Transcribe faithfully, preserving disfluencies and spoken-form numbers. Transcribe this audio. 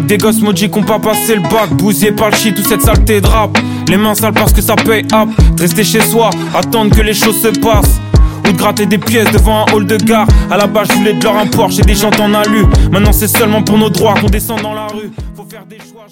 Avec des gosses maudits qu'on pas passé le bac, bousillés par le shit, toute cette saleté de rap. Les mains sales parce que ça paye hop. De rester chez soi, attendre que les choses se passent. Ou de gratter des pièces devant un hall de gare. À la base je voulais de leur un Porsche et des gens t'en alu. Maintenant c'est seulement pour nos droits qu'on descend dans la rue. Faut faire des choix.